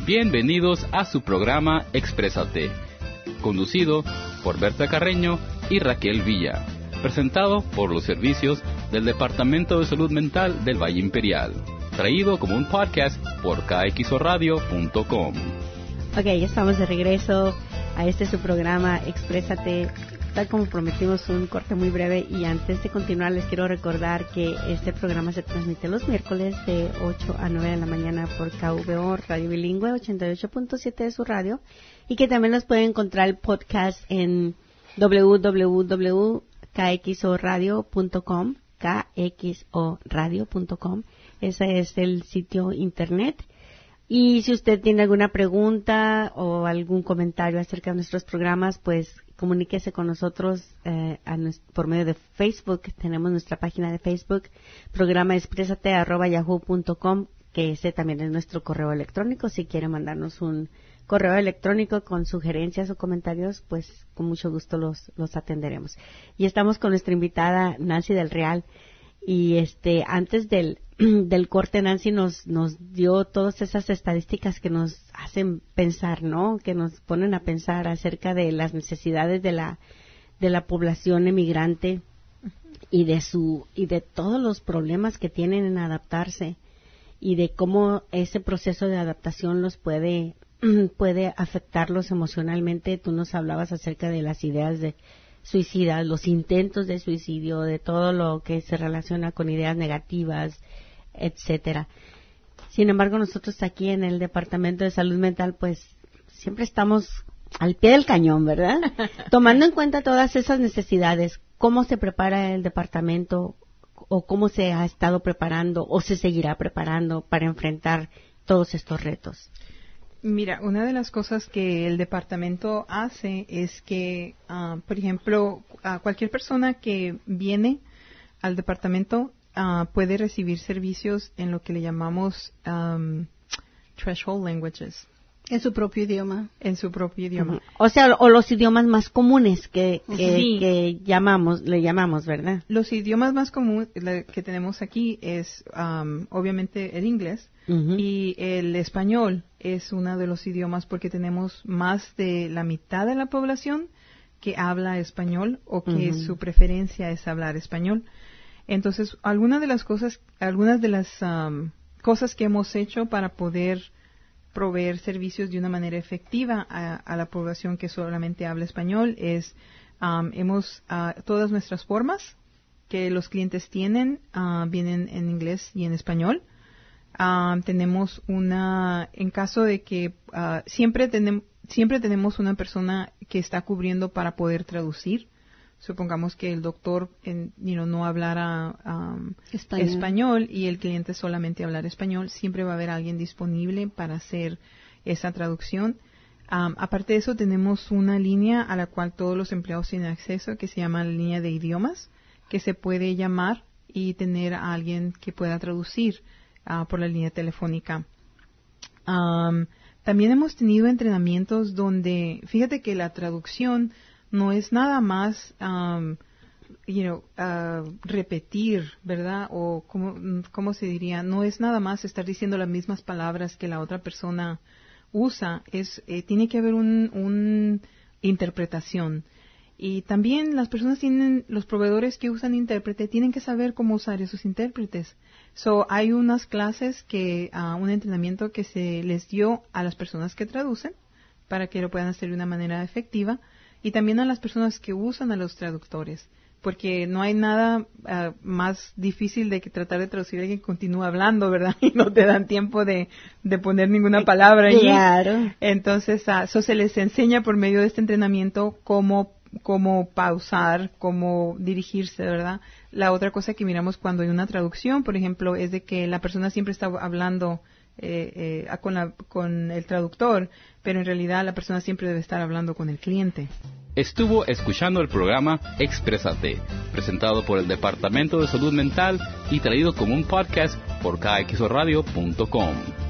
Bienvenidos a su programa Exprésate, conducido por Berta Carreño y Raquel Villa, presentado por los servicios del Departamento de Salud Mental del Valle Imperial, traído como un podcast por kxoradio.com. Ok, ya estamos de regreso a su programa Exprésate. Tal como prometimos, un corte muy breve, y antes de continuar les quiero recordar que este programa se transmite los miércoles de 8 a 9 de la mañana por KVO Radio Bilingüe 88.7 de su radio, y que también los pueden encontrar el podcast en www.kxoradio.com, kxoradio.com. Ese es el sitio internet. Y si usted tiene alguna pregunta o algún comentario acerca de nuestros programas, pues comuníquese con nosotros por medio de Facebook. Tenemos nuestra página de Facebook, programa expresate@yahoo.com, que ese también es nuestro correo electrónico. Si quiere mandarnos un correo electrónico con sugerencias o comentarios, pues con mucho gusto los atenderemos. Y estamos con nuestra invitada Nancy del Real. Y antes del corte, Nancy nos dio todas esas estadísticas que nos hacen pensar, ¿no? Que nos ponen a pensar acerca de las necesidades de la población emigrante y de todos los problemas que tienen en adaptarse, y de cómo ese proceso de adaptación los puede afectarlos emocionalmente. Tú nos hablabas acerca de las ideas de suicidas, los intentos de suicidio, de todo lo que se relaciona con ideas negativas, etcétera. Sin embargo, nosotros aquí en el Departamento de Salud Mental, pues siempre estamos al pie del cañón, ¿verdad? Tomando en cuenta todas esas necesidades. ¿Cómo se prepara el departamento, o cómo se ha estado preparando o se seguirá preparando para enfrentar todos estos retos? Mira, una de las cosas que el departamento hace es que, por ejemplo, cualquier persona que viene al departamento puede recibir servicios en lo que le llamamos threshold languages. En su propio idioma. En su propio idioma. Uh-huh. O sea, o los idiomas más comunes Sí. que le llamamos, ¿verdad? Los idiomas más comunes que tenemos aquí es, obviamente, el inglés. Uh-huh. Y el español es uno de los idiomas, porque tenemos más de la mitad de la población que habla español, o que Uh-huh. su preferencia es hablar español. Entonces, algunas de las cosas que hemos hecho para poder proveer servicios de una manera efectiva a la población que solamente habla español es, todas nuestras formas que los clientes tienen vienen en inglés y en español. Tenemos en caso de que siempre tenemos una persona que está cubriendo para poder traducir. Supongamos que el doctor no hablara español y el cliente solamente hablar español, siempre va a haber alguien disponible para hacer esa traducción. Aparte de eso, tenemos una línea a la cual todos los empleados tienen acceso, que se llama la línea de idiomas, que se puede llamar y tener a alguien que pueda traducir por la línea telefónica. También hemos tenido entrenamientos donde, fíjate que la traducción no es nada más, repetir, ¿verdad? O ¿cómo se diría? No es nada más estar diciendo las mismas palabras que la otra persona usa. Tiene que haber una interpretación. Y también los proveedores que usan intérprete tienen que saber cómo usar esos intérpretes. Hay unas clases un entrenamiento que se les dio a las personas que traducen para que lo puedan hacer de una manera efectiva, y también a las personas que usan a los traductores, porque no hay nada más difícil de que tratar de traducir a alguien que continúa hablando, ¿verdad? Y no te dan tiempo de poner ninguna palabra allí. Claro. Entonces, se les enseña por medio de este entrenamiento cómo pausar, cómo dirigirse, ¿verdad? La otra cosa que miramos cuando hay una traducción, por ejemplo, es de que la persona siempre está hablando con el traductor, pero en realidad la persona siempre debe estar hablando con el cliente. Estuvo escuchando el programa Exprésate, presentado por el Departamento de Salud Mental y traído como un podcast por kxoradio.com.